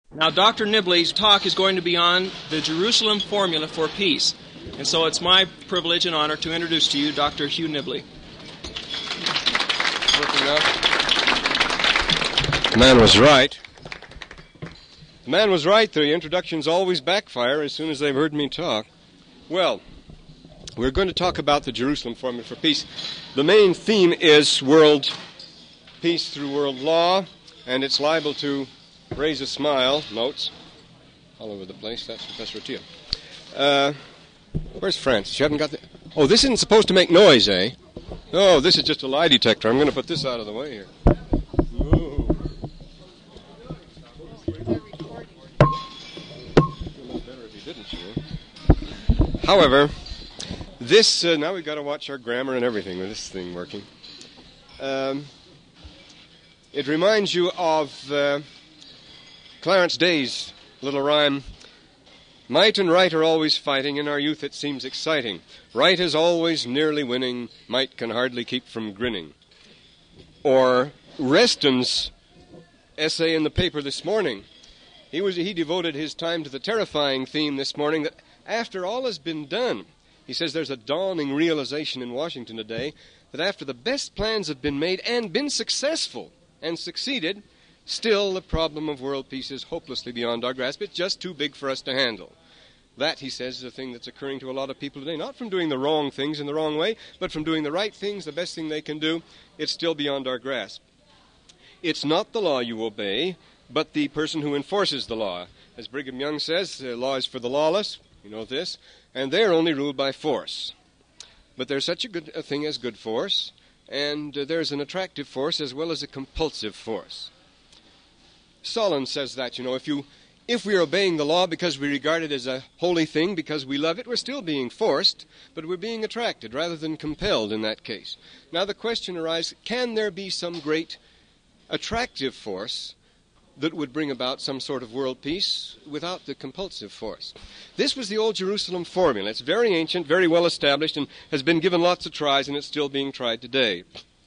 Now, Dr. Nibley's talk is going to be on the Jerusalem formula for peace. And so it's my privilege and honor to introduce to you Dr. Hugh Nibley. The man was right. The man was right. The introductions always backfire as soon as they've heard me talk. Well, we're going to talk about the Jerusalem formula for peace. The main theme is world peace through world law, and it's liable to raise a smile. Notes all over the place. That's Professor Attia. Where's Francis? You haven't got the... Oh, this isn't supposed to make noise, eh? Oh, this is just a lie detector. I'm going to put this out of the way here. Oh. Better if you didn't, you. However, this... now we've got to watch our grammar and everything with this thing working. It reminds you of Clarence Day's little rhyme. Might and right are always fighting, in our youth it seems exciting. Right is always nearly winning, might can hardly keep from grinning. Or Reston's essay in the paper this morning. He devoted his time to the terrifying theme this morning that after all has been done, he says there's a dawning realization in Washington today that after the best plans have been made and been successful and succeeded, still the problem of world peace is hopelessly beyond our grasp. It's just too big for us to handle. That, he says, is a thing that's occurring to a lot of people today, not from doing the wrong things in the wrong way, but from doing the right things, the best thing they can do. It's still beyond our grasp. It's not the law you obey, but the person who enforces the law. As Brigham Young says, the law is for the lawless, you know this, and they're only ruled by force. But there's such a thing as good force, and there's an attractive force as well as a compulsive force. Solon says that, if we're obeying the law because we regard it as a holy thing, because we love it, we're still being forced, but we're being attracted rather than compelled in that case. Now the question arises, can there be some great attractive force that would bring about some sort of world peace without the compulsive force? This was the old Jerusalem formula. It's very ancient, very well established, and has been given lots of tries, and it's still being tried today.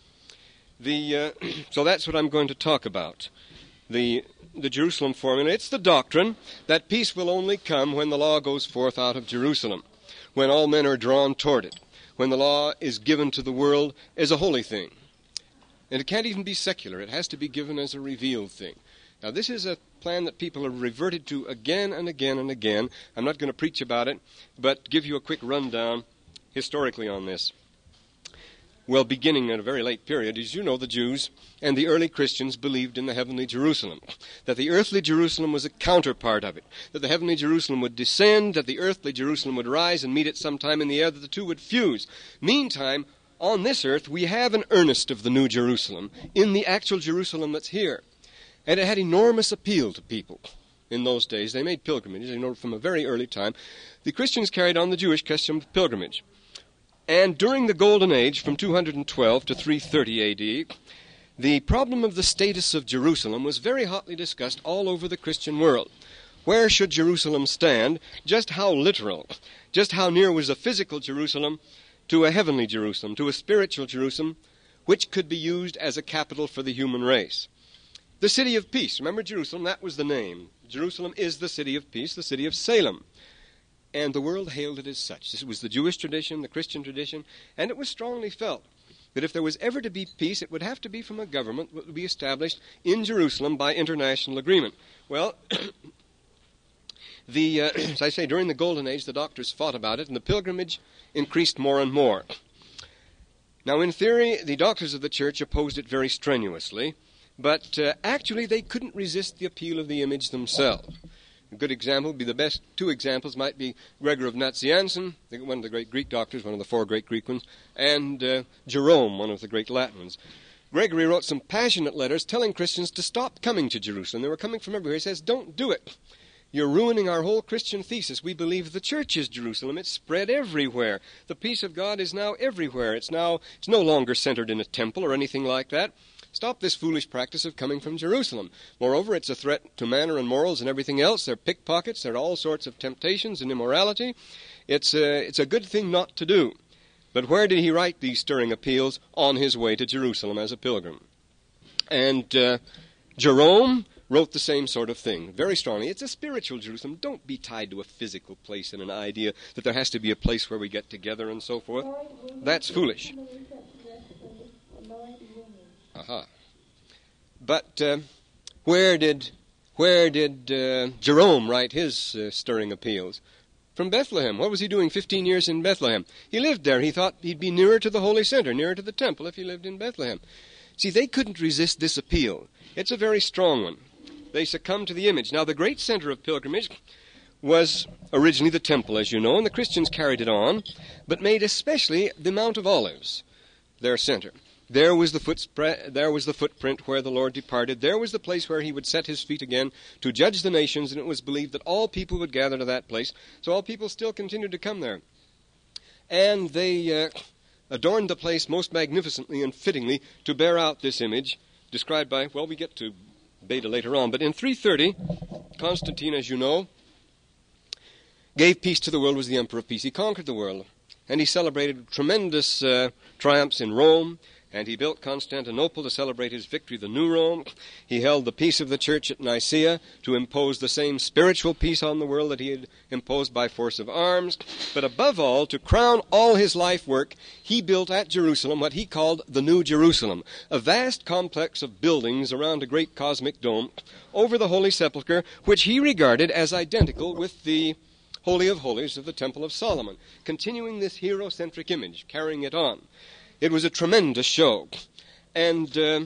So that's what I'm going to talk about. The Jerusalem formula. It's the doctrine that peace will only come when the law goes forth out of Jerusalem, when all men are drawn toward it, when the law is given to the world as a holy thing. And it can't even be secular. It has to be given as a revealed thing. Now, this is a plan that people have reverted to again and again and again. I'm not going to preach about it, but give you a quick rundown historically on this. Well, beginning at a very late period, as you know, the Jews and the early Christians believed in the heavenly Jerusalem, that the earthly Jerusalem was a counterpart of it, that the heavenly Jerusalem would descend, that the earthly Jerusalem would rise and meet it sometime in the air, that the two would fuse. Meantime, on this earth, we have an earnest of the new Jerusalem in the actual Jerusalem that's here. And it had enormous appeal to people in those days. They made pilgrimages, from a very early time. The Christians carried on the Jewish custom of pilgrimage. And during the Golden Age, from 212 to 330 A.D., the problem of the status of Jerusalem was very hotly discussed all over the Christian world. Where should Jerusalem stand? Just how literal, just how near was a physical Jerusalem to a heavenly Jerusalem, to a spiritual Jerusalem, which could be used as a capital for the human race. The city of peace. Remember Jerusalem? That was the name. Jerusalem is the city of peace, the city of Salem. And the world hailed it as such. This was the Jewish tradition, the Christian tradition, and it was strongly felt that if there was ever to be peace, it would have to be from a government that would be established in Jerusalem by international agreement. Well, as I say, during the Golden Age, the doctors fought about it, and the pilgrimage increased more and more. Now, in theory, the doctors of the church opposed it very strenuously, but actually they couldn't resist the appeal of the image themselves. A good example would be the best two examples might be Gregor of Nazianzen, one of the great Greek doctors, one of the four great Greek ones, and Jerome, one of the great Latin ones. Gregory wrote some passionate letters telling Christians to stop coming to Jerusalem. They were coming from everywhere. He says, don't do it. You're ruining our whole Christian thesis. We believe the church is Jerusalem. It's spread everywhere. The peace of God is now everywhere. It's no longer centered in a temple or anything like that. Stop this foolish practice of coming from Jerusalem. Moreover, it's a threat to manner and morals and everything else. There are pickpockets. There are all sorts of temptations and immorality. It's a good thing not to do. But where did he write these stirring appeals? On his way to Jerusalem as a pilgrim. And Jerome wrote the same sort of thing very strongly. It's a spiritual Jerusalem. Don't be tied to a physical place and an idea that there has to be a place where we get together and so forth. That's foolish. Aha. But where did Jerome write his stirring appeals? From Bethlehem. What was he doing 15 years in Bethlehem? He lived there. He thought he'd be nearer to the holy center, nearer to the temple if he lived in Bethlehem. See, they couldn't resist this appeal. It's a very strong one. They succumbed to the image. Now, the great center of pilgrimage was originally the temple, as you know, and the Christians carried it on, but made especially the Mount of Olives their center. There was the footprint where the Lord departed. There was the place where he would set his feet again to judge the nations, and it was believed that all people would gather to that place. So all people still continued to come there. And they adorned the place most magnificently and fittingly to bear out this image, described by, well, we get to Beta later on. But in 330, Constantine, as you know, gave peace to the world, was the emperor of peace. He conquered the world, and he celebrated tremendous triumphs in Rome. And he built Constantinople to celebrate his victory, the New Rome. He held the peace of the church at Nicaea to impose the same spiritual peace on the world that he had imposed by force of arms. But above all, to crown all his life work, he built at Jerusalem what he called the New Jerusalem, a vast complex of buildings around a great cosmic dome over the Holy Sepulchre, which he regarded as identical with the Holy of Holies of the Temple of Solomon, continuing this hero-centric image, carrying it on. It was a tremendous show. And the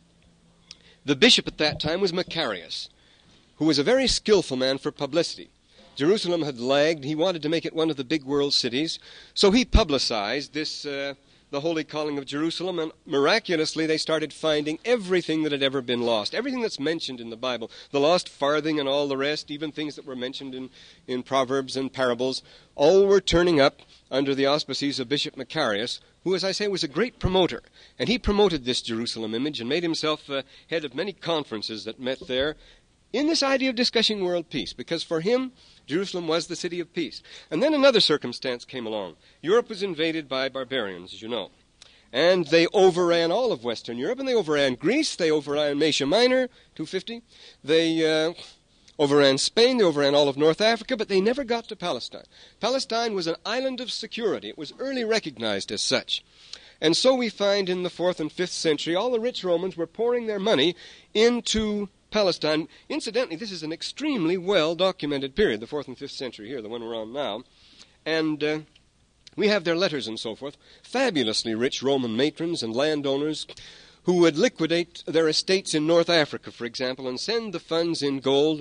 bishop at that time was Macarius, who was a very skillful man for publicity. Jerusalem had lagged. He wanted to make it one of the big world cities. So he publicized this, the holy calling of Jerusalem, and miraculously they started finding everything that had ever been lost, everything that's mentioned in the Bible, the lost farthing and all the rest, even things that were mentioned in Proverbs and parables, all were turning up under the auspices of Bishop Macarius, who, as I say, was a great promoter. And he promoted this Jerusalem image and made himself head of many conferences that met there in this idea of discussing world peace, because for him, Jerusalem was the city of peace. And then another circumstance came along. Europe was invaded by barbarians, as you know. And they overran all of Western Europe, and they overran Greece, they overran Asia Minor, 250. They overran Spain, they overran all of North Africa, but they never got to Palestine. Palestine was an island of security. It was early recognized as such. And so we find in the 4th and 5th century, all the rich Romans were pouring their money into Palestine. Incidentally, this is an extremely well-documented period, the 4th and 5th century here, the one we're on now. And we have their letters and so forth. Fabulously rich Roman matrons and landowners who would liquidate their estates in North Africa, for example, and send the funds in gold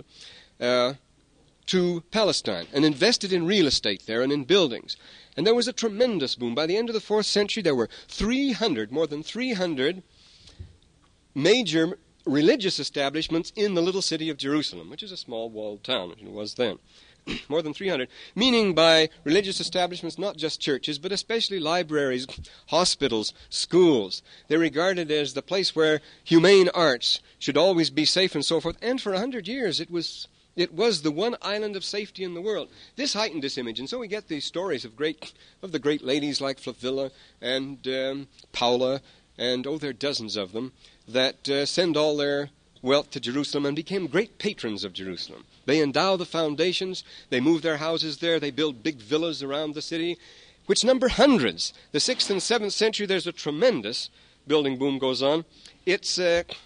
to Palestine and invested in real estate there and in buildings. And there was a tremendous boom. By the end of the 4th century, there were more than 300 major religious establishments in the little city of Jerusalem, which is a small walled town, as it was then. More than 300, meaning by religious establishments not just churches, but especially libraries, hospitals, schools. They're regarded as the place where humane arts should always be safe and so forth. And for 100 years, it was the one island of safety in the world. This heightened this image, and so we get these stories of the great ladies like Flavilla and Paula, and there are dozens of them, that send all their wealth to Jerusalem and became great patrons of Jerusalem. They endow the foundations, they move their houses there, they build big villas around the city, which number hundreds. The 6th and 7th century, there's a tremendous building boom goes on. It's,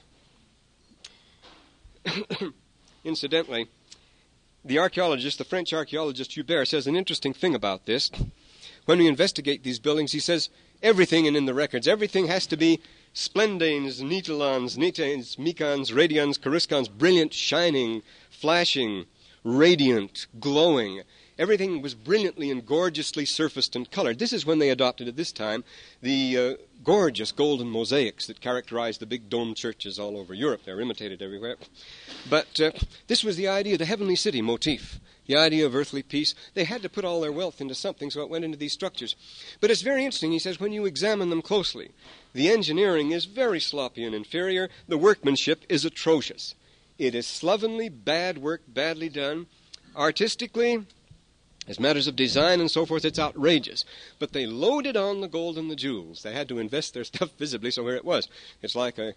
incidentally, the French archaeologist Hubert says an interesting thing about this. When we investigate these buildings, he says everything, and in the records, everything has to be splendanes, nitelons, micons, radions, coruscons, brilliant, shining, flashing, radiant, glowing. Everything was brilliantly and gorgeously surfaced and colored. This is when they adopted at this time the gorgeous golden mosaics that characterize the big dome churches all over Europe. They're imitated everywhere. But this was the idea, the heavenly city motif, the idea of earthly peace. They had to put all their wealth into something, so it went into these structures. But it's very interesting, he says, when you examine them closely, the engineering is very sloppy and inferior. The workmanship is atrocious. It is slovenly, bad work, badly done. Artistically, as matters of design and so forth, it's outrageous. But they loaded on the gold and the jewels. They had to invest their stuff visibly, so here it was. It's like a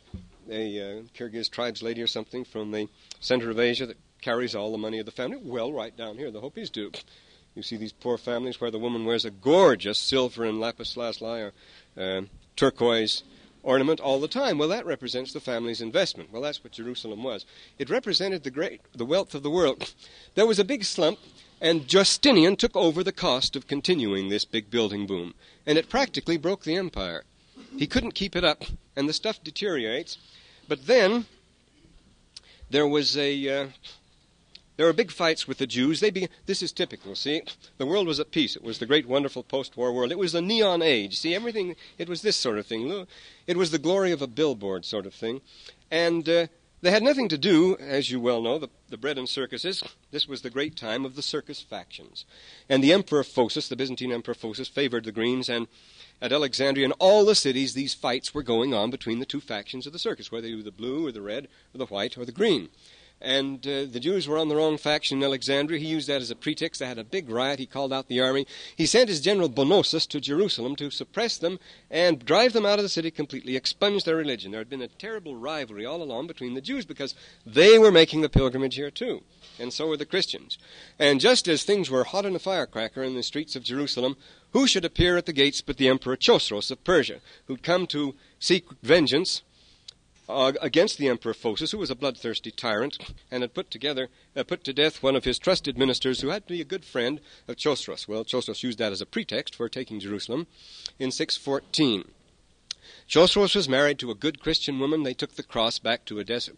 Kyrgyz tribes lady or something from the center of Asia that carries all the money of the family. Well, right down here, the Hopis do. You see these poor families where the woman wears a gorgeous silver and lapis lazuli or turquoise ornament all the time. Well, that represents the family's investment. Well, that's what Jerusalem was. It represented the wealth of the world. There was a big slump, and Justinian took over the cost of continuing this big building boom, and it practically broke the empire. He couldn't keep it up, and the stuff deteriorates. But then there were big fights with the Jews. This is typical, see? The world was at peace. It was the great, wonderful post-war world. It was the neon age. See, everything, it was this sort of thing. It was the glory of a billboard sort of thing. And they had nothing to do, as you well know, the bread and circuses. This was the great time of the circus factions. And the Emperor Phocis, the Byzantine Emperor Phocis, favored the Greens, and at Alexandria and all the cities, these fights were going on between the two factions of the circus, whether you were the blue or the red or the white or the green. And the Jews were on the wrong faction in Alexandria. He used that as a pretext. They had a big riot. He called out the army. He sent his general Bonosus to Jerusalem to suppress them and drive them out of the city completely, expunge their religion. There had been a terrible rivalry all along between the Jews because they were making the pilgrimage here too, and so were the Christians. And just as things were hot in a firecracker in the streets of Jerusalem, who should appear at the gates but the Emperor Chosroes of Persia, who'd come to seek vengeance against the Emperor Phocis, who was a bloodthirsty tyrant, and had put to death one of his trusted ministers who had to be a good friend of Chosroes. Well, Chosroes used that as a pretext for taking Jerusalem in 614. Chosroes was married to a good Christian woman. They took the cross back to Edessa,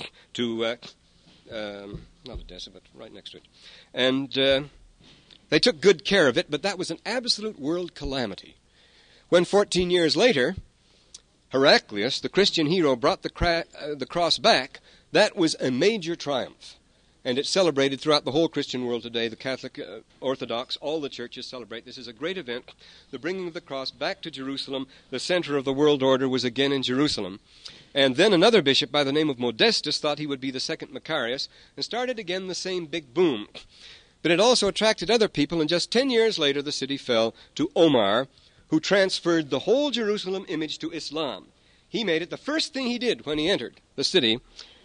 not Edessa, but right next to it. And they took good care of it, but that was an absolute world calamity. When 14 years later, Heraclius, the Christian hero, brought the cross back, that was a major triumph. And it's celebrated throughout the whole Christian world today. The Catholic, Orthodox, all the churches celebrate. This is a great event. The bringing of the cross back to Jerusalem. The center of the world order was again in Jerusalem. And then another bishop by the name of Modestus thought he would be the second Macarius and started again the same big boom. But it also attracted other people, and just 10 years later the city fell to Omar, who transferred the whole Jerusalem image to Islam. He made it the first thing he did when he entered the city.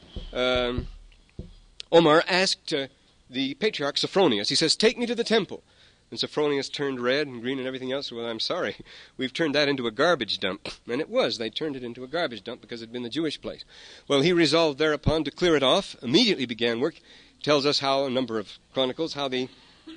Omar asked the patriarch Sophronius, he says, "Take me to the temple." And Sophronius turned red and green and everything else. Well, I'm sorry, we've turned that into a garbage dump. And it was. They turned it into a garbage dump because it had been the Jewish place. Well, he resolved thereupon to clear it off, immediately began work. Tells us how, a number of chronicles, how the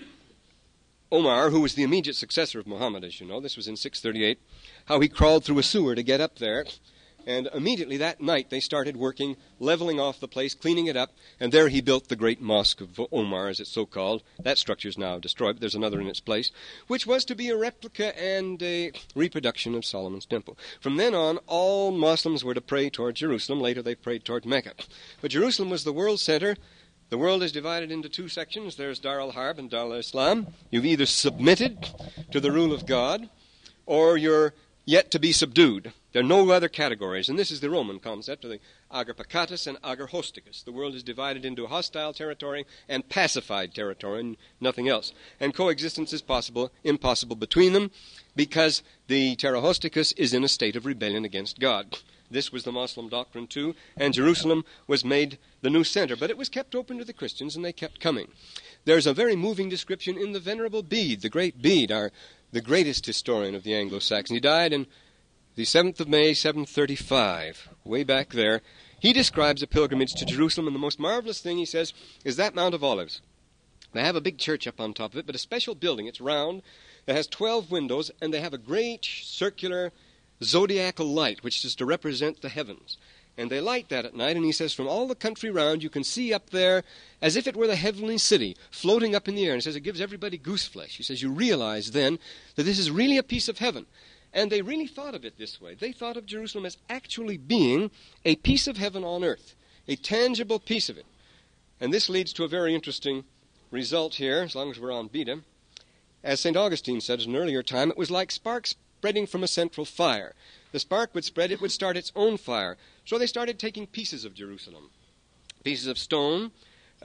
Omar, who was the immediate successor of Muhammad, as you know, this was in 638, how he crawled through a sewer to get up there. And immediately that night they started working, leveling off the place, cleaning it up, and there he built the great Mosque of Omar, as it's so called. That structure is now destroyed, but there's another in its place, which was to be a replica and a reproduction of Solomon's temple. From then on, all Muslims were to pray toward Jerusalem. Later they prayed toward Mecca. But Jerusalem was the world center. The world is divided into two sections. There's Dar al-Harb and Dar al-Islam. You've either submitted to the rule of God, or you're yet to be subdued. There are no other categories, and this is the Roman concept of the ager pacatus and ager hosticus. The world is divided into hostile territory and pacified territory, and nothing else. And coexistence is impossible between them, because the terra hosticus is in a state of rebellion against God. This was the Muslim doctrine too, and Jerusalem was made the new center, but it was kept open to the Christians, and they kept coming. There's a very moving description in the Venerable Bede, the great Bede, the greatest historian of the Anglo-Saxons. He died in the 7th of May, 735, way back there. He describes a pilgrimage to Jerusalem, and the most marvelous thing, he says, is that Mount of Olives. They have a big church up on top of it, but a special building. It's round. It has 12 windows, and they have a great circular zodiacal light, which is to represent the heavens. And they light that at night, and he says, from all the country round, you can see up there as if it were the heavenly city floating up in the air. And he says it gives everybody gooseflesh. He says you realize then that this is really a piece of heaven. And they really thought of it this way. They thought of Jerusalem as actually being a piece of heaven on earth, a tangible piece of it. And this leads to a very interesting result here, as long as we're on Beda. As St. Augustine said in an earlier time, it was like sparks spreading from a central fire. The spark would spread, it would start its own fire. So they started taking pieces of Jerusalem, pieces of stone,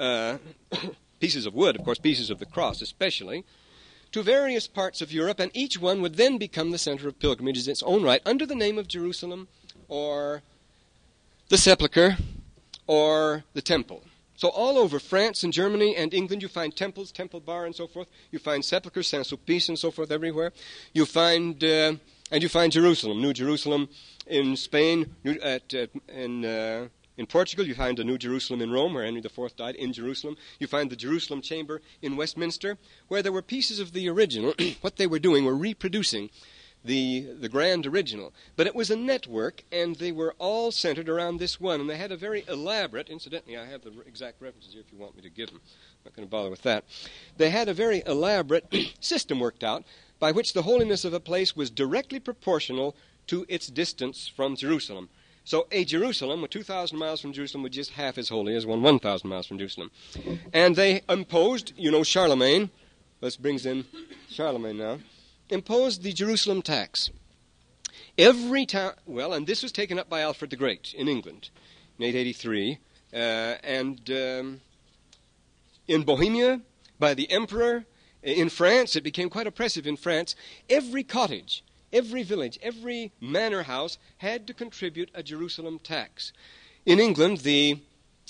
pieces of wood, of course, pieces of the cross especially, to various parts of Europe, and each one would then become the center of pilgrimage in its own right, under the name of Jerusalem or the sepulchre, or the temple. So all over France and Germany and England, you find temples, Temple Bar and so forth. You find sepulchres, Saint-Sulpice and so forth everywhere. You find Jerusalem, New Jerusalem in Spain, in Portugal. You find the New Jerusalem in Rome, where Henry IV died, in Jerusalem. You find the Jerusalem Chamber in Westminster, where there were pieces of the original. What they were doing were reproducing the grand original. But it was a network, and they were all centered around this one. And they had a very elaborate, incidentally, I have the exact references here if you want me to give them. I'm not going to bother with that. They had a very elaborate system worked out by which the holiness of a place was directly proportional to its distance from Jerusalem. So a Jerusalem, with 2,000 miles from Jerusalem, was just half as holy as one 1,000 miles from Jerusalem. And they imposed, Charlemagne, this brings in Charlemagne now, imposed the Jerusalem tax. Every town, and this was taken up by Alfred the Great in England in 883, and in Bohemia by the emperor. In France, it became quite oppressive in France. Every cottage, every village, every manor house had to contribute a Jerusalem tax. In England, the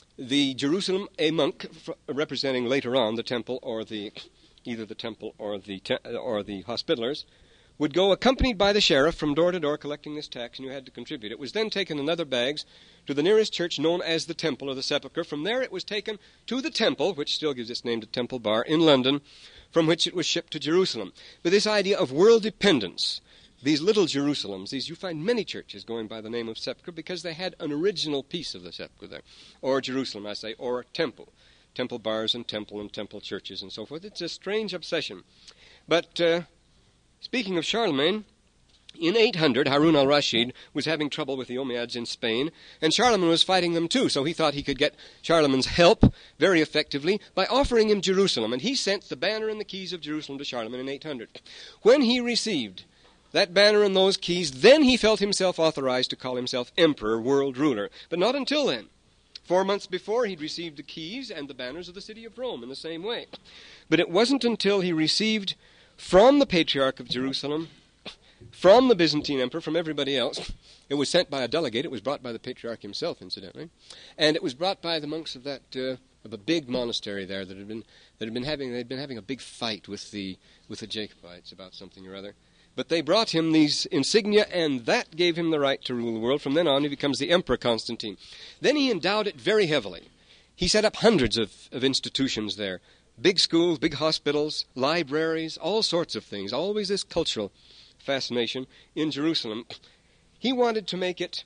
Jerusalem, a monk representing later on the temple or either the temple or the Hospitallers, would go accompanied by the sheriff from door to door collecting this tax, and you had to contribute. It was then taken in other bags to the nearest church known as the Temple or the Sepulchre. From there it was taken to the Temple, which still gives its name to Temple Bar, in London, from which it was shipped to Jerusalem. But this idea of world dependence, these little Jerusalems, you find many churches going by the name of Sepulchre because they had an original piece of the Sepulchre there, or Jerusalem, I say, or Temple. Temple bars and temple churches and so forth. It's a strange obsession. But speaking of Charlemagne, in 800, Harun al-Rashid was having trouble with the Umayyads in Spain, and Charlemagne was fighting them too, so he thought he could get Charlemagne's help very effectively by offering him Jerusalem, and he sent the banner and the keys of Jerusalem to Charlemagne in 800. When he received that banner and those keys, then he felt himself authorized to call himself emperor, world ruler, but not until then. 4 months before, he'd received the keys and the banners of the city of Rome in the same way. But it wasn't until he received from the Patriarch of Jerusalem, from the Byzantine emperor, from everybody else. It was sent by a delegate. It was brought by the Patriarch himself, incidentally. And it was brought by the monks of of a big monastery there they'd been having a big fight with the Jacobites about something or other. But they brought him these insignia, and that gave him the right to rule the world. From then on, he becomes the Emperor Constantine. Then he endowed it very heavily. He set up hundreds of institutions there. Big schools, big hospitals, libraries, all sorts of things. Always this cultural fascination in Jerusalem. He wanted to make it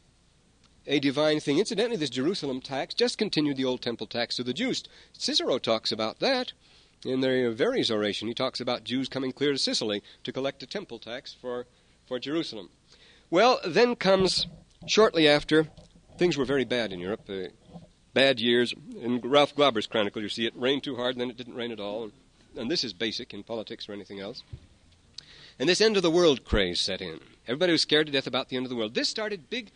a divine thing. Incidentally, this Jerusalem tax just continued the old temple tax to the Jews. Cicero talks about that. In the Verres oration, he talks about Jews coming clear to Sicily to collect a temple tax for Jerusalem. Well, then comes, shortly after, things were very bad in Europe, bad years. In Ralph Glauber's chronicle, you see it rained too hard, and then it didn't rain at all. And this is basic in politics or anything else. And this end of the world craze set in. Everybody was scared to death about the end of the world. This started big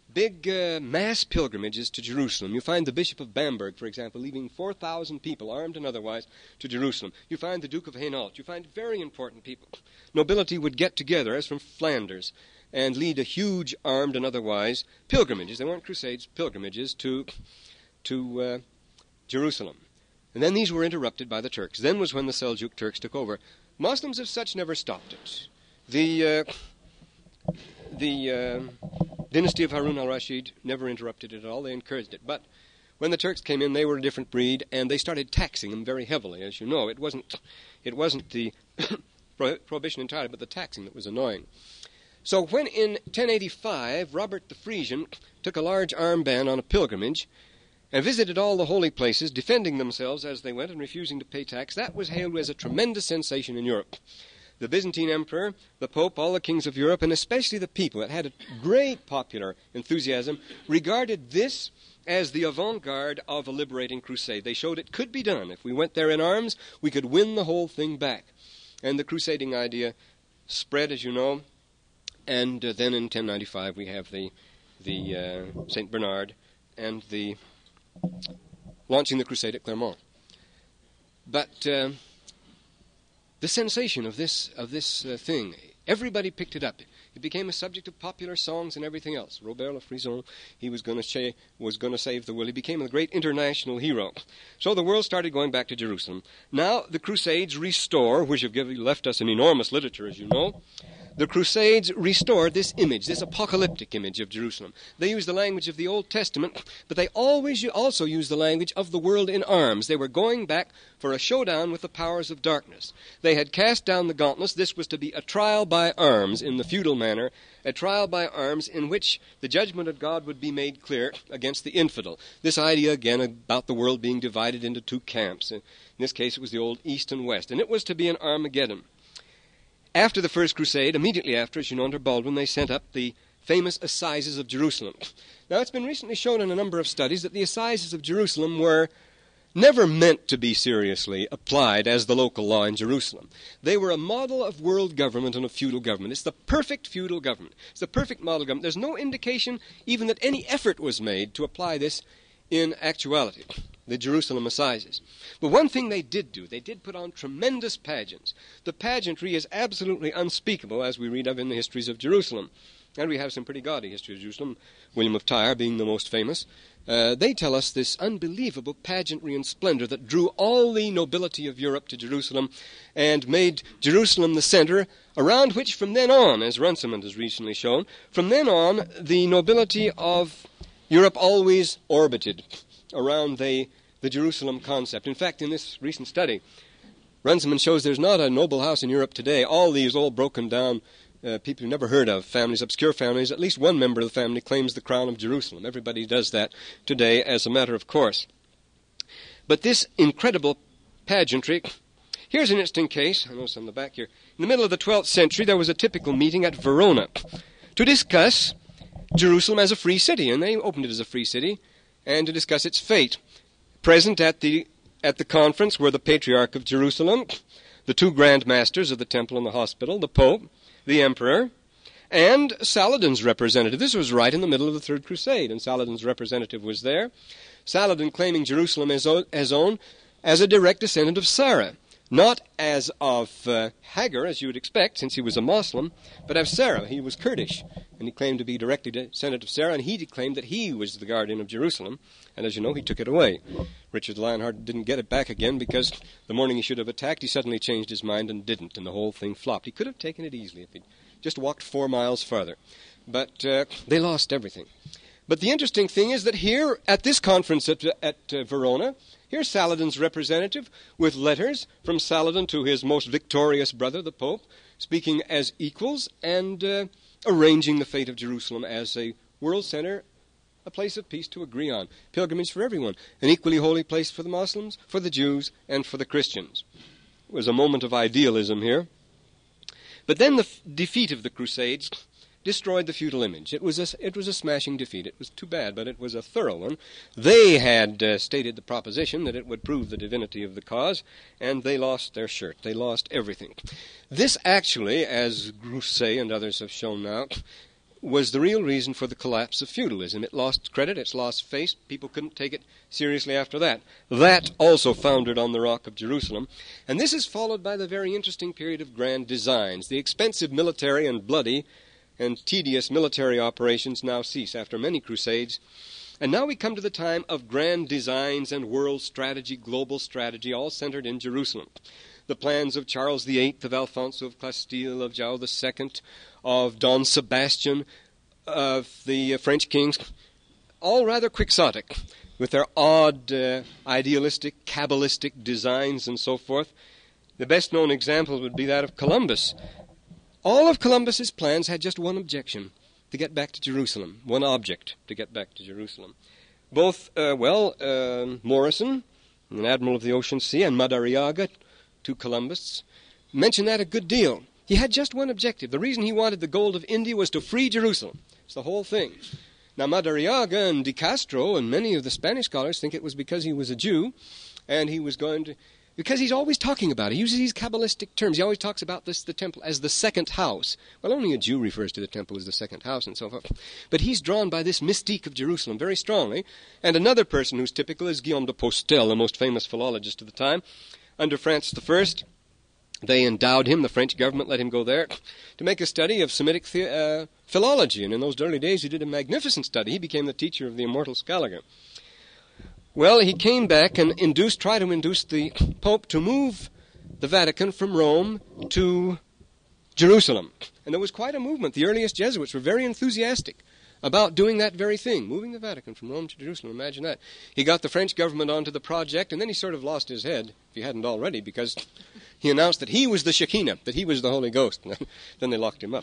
mass pilgrimages to Jerusalem. You find the Bishop of Bamberg, for example, leaving 4,000 people, armed and otherwise, to Jerusalem. You find the Duke of Hainault. You find very important people. Nobility would get together, as from Flanders, and lead a huge, armed and otherwise, pilgrimages. They weren't crusades, pilgrimages to Jerusalem. And then these were interrupted by the Turks. Then was when the Seljuk Turks took over. Muslims as such never stopped it. The dynasty of Harun al-Rashid never interrupted it at all. They encouraged it. But when the Turks came in, they were a different breed, and they started taxing them very heavily, as you know. It wasn't the prohibition entirely, but the taxing that was annoying. So when in 1085, Robert the Frisian took a large armed band on a pilgrimage and visited all the holy places, defending themselves as they went and refusing to pay tax, that was hailed as a tremendous sensation in Europe. The Byzantine emperor, the Pope, all the kings of Europe, and especially the people that had a great popular enthusiasm, regarded this as the avant-garde of a liberating crusade. They showed it could be done. If we went there in arms, we could win the whole thing back. And the crusading idea spread, as you know, and then in 1095 we have the St. Bernard and the launching the crusade at Clermont. But the sensation of this thing, everybody picked it up. It became a subject of popular songs and everything else. Robert le Frison, he was going to save the world. He became a great international hero. So the world started going back to Jerusalem. Now the Crusades restore, which have left us an enormous literature, as you know. The Crusades restored this image, this apocalyptic image of Jerusalem. They used the language of the Old Testament, but they always also used the language of the world in arms. They were going back for a showdown with the powers of darkness. They had cast down the gauntlets. This was to be a trial by arms in the feudal manner, a trial by arms in which the judgment of God would be made clear against the infidel. This idea, again, about the world being divided into two camps. In this case, it was the old East and West, and it was to be an Armageddon. After the First Crusade, immediately after, as you know, under Baldwin, they sent up the famous Assizes of Jerusalem. Now, it's been recently shown in a number of studies that the Assizes of Jerusalem were never meant to be seriously applied as the local law in Jerusalem. They were a model of world government and of feudal government. It's the perfect feudal government. It's the perfect model government. There's no indication even that any effort was made to apply this in actuality, the Jerusalem Assizes. But one thing they did do, they did put on tremendous pageants. The pageantry is absolutely unspeakable, as we read of in the histories of Jerusalem. And we have some pretty gaudy history of Jerusalem, William of Tyre being the most famous. They tell us this unbelievable pageantry and splendor that drew all the nobility of Europe to Jerusalem and made Jerusalem the center around which from then on, as Runciman has recently shown, from then on the nobility of Europe always orbited around the Jerusalem concept. In fact, in this recent study, Runciman shows there's not a noble house in Europe today. All these old broken down people you've never heard of, families, obscure families, at least one member of the family claims the crown of Jerusalem. Everybody does that today as a matter of course. But this incredible pageantry, here's an interesting case. I notice on the back here. In the middle of the 12th century, there was a typical meeting at Verona to discuss Jerusalem as a free city, and they opened it as a free city, and to discuss its fate. Present at the conference were the Patriarch of Jerusalem, the two Grand Masters of the Temple and the Hospital, the Pope, the Emperor, and Saladin's representative. This was right in the middle of the Third Crusade, and Saladin's representative was there. Saladin claiming Jerusalem as own as a direct descendant of Sarah, not as of Hagar, as you would expect, since he was a Muslim, but of Sarah. He was Kurdish, and he claimed to be directly descendant of Sarah, and he claimed that he was the guardian of Jerusalem, and as you know, he took it away. Richard Lionheart didn't get it back again because the morning he should have attacked, he suddenly changed his mind and didn't, and the whole thing flopped. He could have taken it easily if he'd just walked 4 miles farther, but they lost everything. But the interesting thing is that here, at this conference at Verona, here's Saladin's representative with letters from Saladin to his most victorious brother, the Pope, speaking as equals and arranging the fate of Jerusalem as a world center, a place of peace to agree on, pilgrimage for everyone, an equally holy place for the Muslims, for the Jews, and for the Christians. It was a moment of idealism here. But then the defeat of the Crusades destroyed the feudal image. It was a smashing defeat. It was too bad, but it was a thorough one. They had stated the proposition that it would prove the divinity of the cause, and they lost their shirt. They lost everything. This actually, as Grousset and others have shown now, was the real reason for the collapse of feudalism. It lost credit, it's lost face, people couldn't take it seriously after that. That also foundered on the Rock of Jerusalem. And this is followed by the very interesting period of grand designs. The expensive military and bloody and tedious military operations now cease after many crusades. And now we come to the time of grand designs and world strategy, global strategy, all centered in Jerusalem. The plans of Charles VIII, of Alfonso of Castile, of João II, of Don Sebastian, of the French kings, all rather quixotic, with their odd, idealistic, Kabbalistic designs and so forth. The best known example would be that of Columbus. All of Columbus's plans had just one objection, to get back to Jerusalem, one object, to get back to Jerusalem. Both, Morrison, an admiral of the Ocean Sea, and Madariaga, two Columbists, mention that a good deal. He had just one objective. The reason he wanted the gold of India was to free Jerusalem. It's the whole thing. Now, Madariaga and De Castro and many of the Spanish scholars think it was because he was a Jew, and he was going to... Because he's always talking about it. He uses these Kabbalistic terms. He always talks about the temple as the second house. Well, only a Jew refers to the temple as the second house and so forth. But he's drawn by this mystique of Jerusalem very strongly. And another person who's typical is Guillaume de Postel, the most famous philologist of the time. Under Francis I, They endowed him, the French government let him go there, to make a study of Semitic philology. And in those early days he did a magnificent study. He became the teacher of the immortal Scaliger. Well, he came back and tried to induce the Pope to move the Vatican from Rome to Jerusalem. And there was quite a movement. The earliest Jesuits were very enthusiastic about doing that very thing, moving the Vatican from Rome to Jerusalem. Imagine that. He got the French government onto the project, and then he sort of lost his head, if he hadn't already, because he announced that he was the Shekinah, that he was the Holy Ghost. Then they locked him up.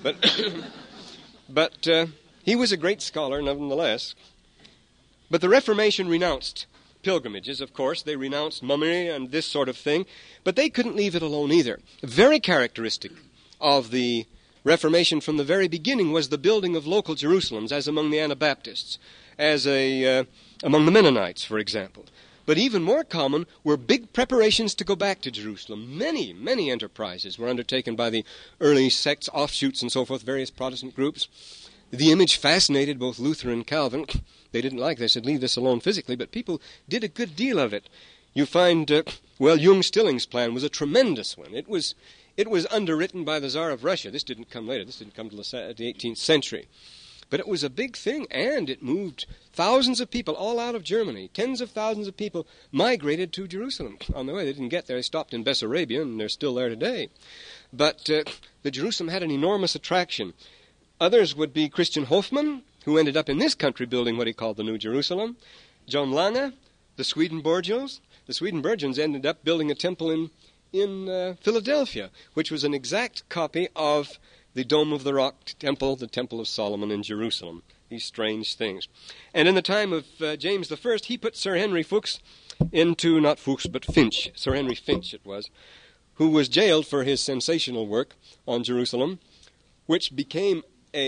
But he was a great scholar, nonetheless. But the Reformation renounced pilgrimages, of course. They renounced mummery and this sort of thing. But they couldn't leave it alone either. Very characteristic of the Reformation from the very beginning was the building of local Jerusalems, as among the Anabaptists, as among the Mennonites, for example. But even more common were big preparations to go back to Jerusalem. Many, many enterprises were undertaken by the early sects, offshoots, and so forth, various Protestant groups. The image fascinated both Luther and Calvin. They didn't like it. They said, leave this alone physically, but people did a good deal of it. You find, Jung Stilling's plan was a tremendous one. It was underwritten by the Tsar of Russia. This didn't come later. This didn't come till the 18th century. But it was a big thing, and it moved thousands of people all out of Germany. Tens of thousands of people migrated to Jerusalem. On the way, they didn't get there. They stopped in Bessarabia, and they're still there today. But the Jerusalem had an enormous attraction. Others would be Christian Hofmann, who ended up in this country building what he called the New Jerusalem. John Lange, the Swedenborgians. The Swedenborgians ended up building a temple in Philadelphia, which was an exact copy of the Dome of the Rock temple, the Temple of Solomon in Jerusalem. These strange things. And in the time of James I, he put Sir Henry Fuchs into, not Fuchs, but Finch, Sir Henry Finch it was, who was jailed for his sensational work on Jerusalem, which became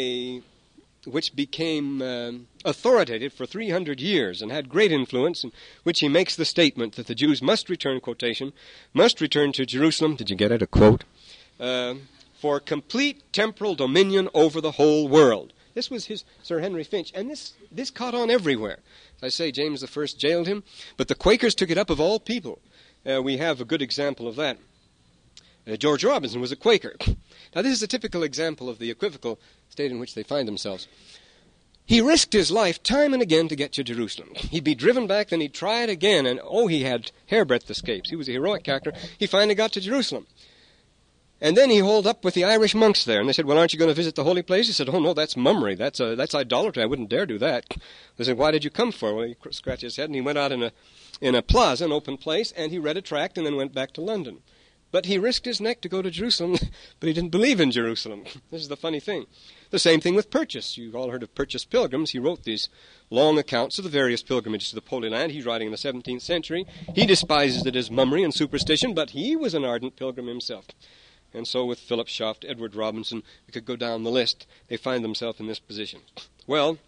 authoritative for 300 years and had great influence, in which he makes the statement that the Jews must return, quotation, must return to Jerusalem, did you get it, a quote, for complete temporal dominion over the whole world. This was his Sir Henry Finch, and this caught on everywhere. As I say, James I jailed him, but the Quakers took it up of all people. We have a good example of that. George Robinson was a Quaker. Now, this is a typical example of the equivocal state in which they find themselves. He risked his life time and again to get to Jerusalem. He'd be driven back, then he'd try it again, and he had hairbreadth escapes. He was a heroic character. He finally got to Jerusalem. And then he holed up with the Irish monks there, and they said, well, aren't you going to visit the holy place? He said, oh, no, that's mummery. That's idolatry. I wouldn't dare do that. They said, why did you come for? Well, he scratched his head, and he went out in a plaza, an open place, and he read a tract and then went back to London. But he risked his neck to go to Jerusalem, but he didn't believe in Jerusalem. This is the funny thing. The same thing with Purchas. You've all heard of Purchas Pilgrims. He wrote these long accounts of the various pilgrimages to the Holy Land. He's writing in the 17th century. He despises it as mummery and superstition, but he was an ardent pilgrim himself. And so with Philip Schaff, Edward Robinson, we could go down the list. They find themselves in this position. Well,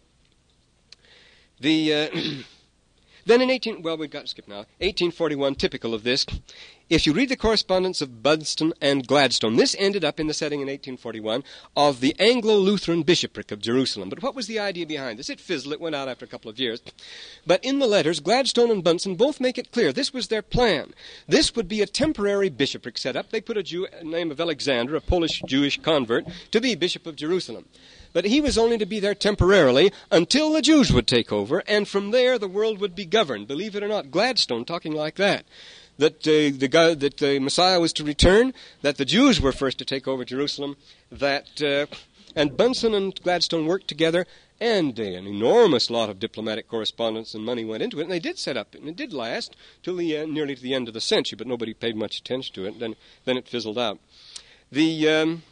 then in we've got to skip now. 1841, typical of this. If you read the correspondence of Budston and Gladstone, this ended up in the setting in 1841 of the Anglo-Lutheran bishopric of Jerusalem. But what was the idea behind this? It fizzled. It went out after a couple of years. But in the letters, Gladstone and Bunsen both make it clear this was their plan. This would be a temporary bishopric set up. They put a Jew, name of Alexander, a Polish Jewish convert, to be Bishop of Jerusalem. But he was only to be there temporarily until the Jews would take over, and from there the world would be governed. Believe it or not, Gladstone talking like that. That the Messiah was to return, that the Jews were first to take over Jerusalem, and Bunsen and Gladstone worked together, and an enormous lot of diplomatic correspondence and money went into it, and they did set up, and it did last till nearly to the end of the century, but nobody paid much attention to it. Then it fizzled out. That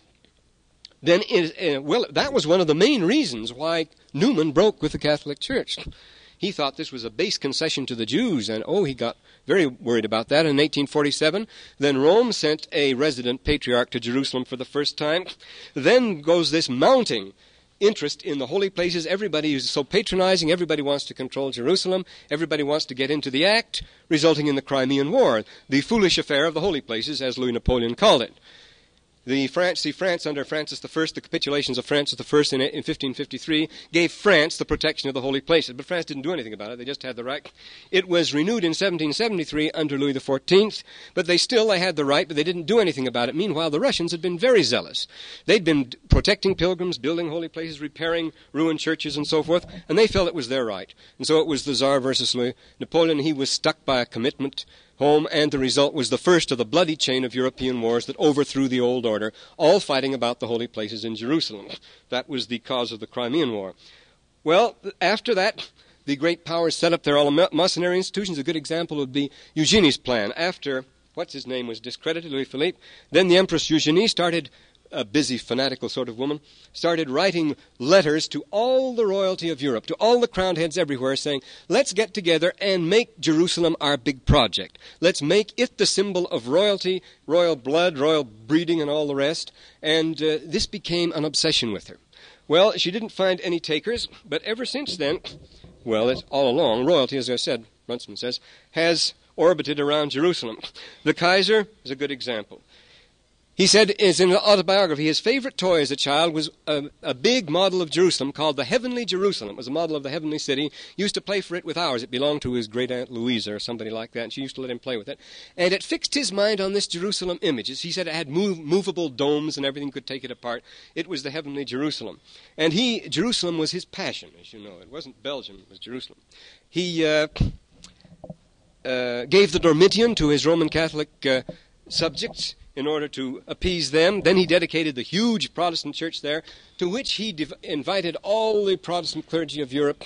was one of the main reasons why Newman broke with the Catholic Church. He thought this was a base concession to the Jews, and he got very worried about that. In 1847, then Rome sent a resident patriarch to Jerusalem for the first time. Then goes this mounting interest in the holy places. Everybody is so patronizing. Everybody wants to control Jerusalem. Everybody wants to get into the act, resulting in the Crimean War, the foolish affair of the holy places, as Louis Napoleon called it. France under Francis I, the capitulations of Francis I in 1553 gave France the protection of the holy places, but France didn't do anything about it. They just had the right. It was renewed in 1773 under Louis XIV, but they had the right, but they didn't do anything about it. Meanwhile, the Russians had been very zealous. They'd been protecting pilgrims, building holy places, repairing ruined churches, and so forth, and they felt it was their right. And so it was the Tsar versus Napoleon. He was stuck by a commitment home, and the result was the first of the bloody chain of European wars that overthrew the old order, all fighting about the holy places in Jerusalem. That was the cause of the Crimean War. Well, after that, the great powers set up their Almocenary institutions. A good example would be Eugenie's plan. After, what's-his-name was discredited, Louis Philippe, then the Empress Eugenie started, a busy, fanatical sort of woman, started writing letters to all the royalty of Europe, to all the crowned heads everywhere, saying, let's get together and make Jerusalem our big project. Let's make it the symbol of royalty, royal blood, royal breeding, and all the rest. And this became an obsession with her. Well, she didn't find any takers, but ever since then, well, it's all along, royalty, as I said, Bruntsman says, has orbited around Jerusalem. The Kaiser is a good example. He said, is in an autobiography, his favorite toy as a child was a big model of Jerusalem called the Heavenly Jerusalem. It was a model of the Heavenly City. He used to play for it with ours. It belonged to his great-aunt Louisa or somebody like that, and she used to let him play with it. And it fixed his mind on this Jerusalem image. He said it had movable domes and everything could take it apart. It was the Heavenly Jerusalem. And Jerusalem was his passion, as you know. It wasn't Belgium, it was Jerusalem. He gave the Dormitium to his Roman Catholic subjects in order to appease them. Then he dedicated the huge Protestant church there, to which he invited all the Protestant clergy of Europe.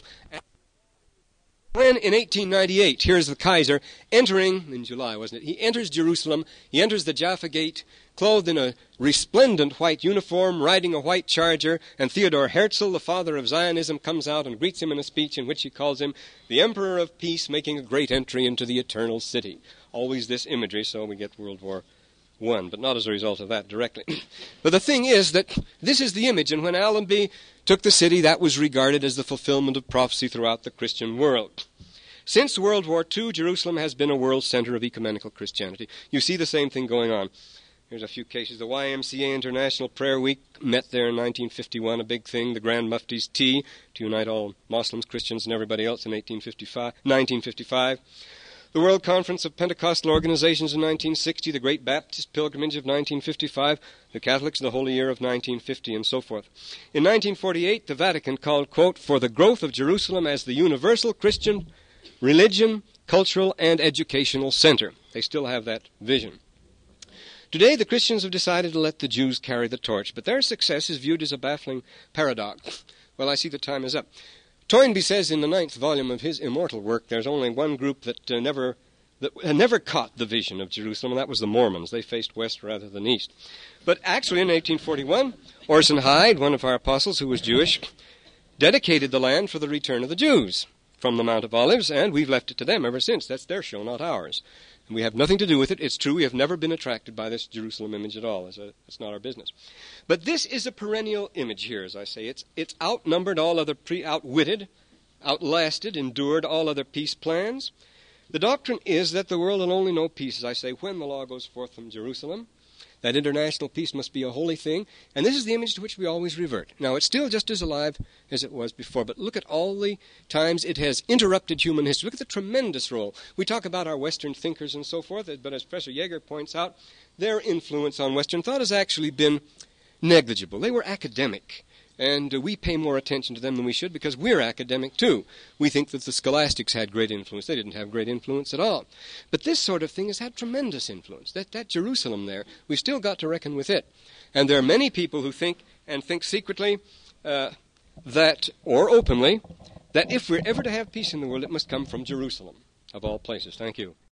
When in 1898, here's the Kaiser entering, in July, wasn't it? He enters Jerusalem, he enters the Jaffa Gate, clothed in a resplendent white uniform, riding a white charger, and Theodor Herzl, the father of Zionism, comes out and greets him in a speech in which he calls him the Emperor of Peace, making a great entry into the eternal city. Always this imagery, so we get World War I, but not as a result of that directly. But the thing is that this is the image, and when Allenby took the city, that was regarded as the fulfillment of prophecy throughout the Christian world. Since World War II, Jerusalem has been a world center of ecumenical Christianity. You see the same thing going on. Here's a few cases. The YMCA International Prayer Week met there in 1951, a big thing. The Grand Mufti's tea to unite all Muslims, Christians, and everybody else in 1955. The World Conference of Pentecostal Organizations in 1960, the Great Baptist Pilgrimage of 1955, the Catholics in the Holy Year of 1950, and so forth. In 1948, the Vatican called, quote, for the growth of Jerusalem as the universal Christian religion, cultural, and educational center. They still have that vision. Today, the Christians have decided to let the Jews carry the torch, but their success is viewed as a baffling paradox. Well, I see the time is up. Toynbee says in the 9th volume of his immortal work, there's only one group that had never caught the vision of Jerusalem, and that was the Mormons. They faced west rather than east. But actually, in 1841, Orson Hyde, one of our apostles who was Jewish, dedicated the land for the return of the Jews from the Mount of Olives, and we've left it to them ever since. That's their show, not ours. And we have nothing to do with it. It's true, we have never been attracted by this Jerusalem image at all. It's not our business. But this is a perennial image here, as I say. It's outnumbered all other outwitted, outlasted, endured all other peace plans. The doctrine is that the world will only know peace, as I say, when the law goes forth from Jerusalem. That international peace must be a holy thing, and this is the image to which we always revert. Now, it's still just as alive as it was before, but look at all the times it has interrupted human history. Look at the tremendous role. We talk about our Western thinkers and so forth, but as Professor Yeager points out, their influence on Western thought has actually been negligible. They were academic, and we pay more attention to them than we should because we're academic too. We think that the scholastics had great influence. They didn't have great influence at all. But this sort of thing has had tremendous influence. That Jerusalem there, we've still got to reckon with it. And there are many people who think, and think secretly, that, or openly, that if we're ever to have peace in the world, it must come from Jerusalem, of all places. Thank you.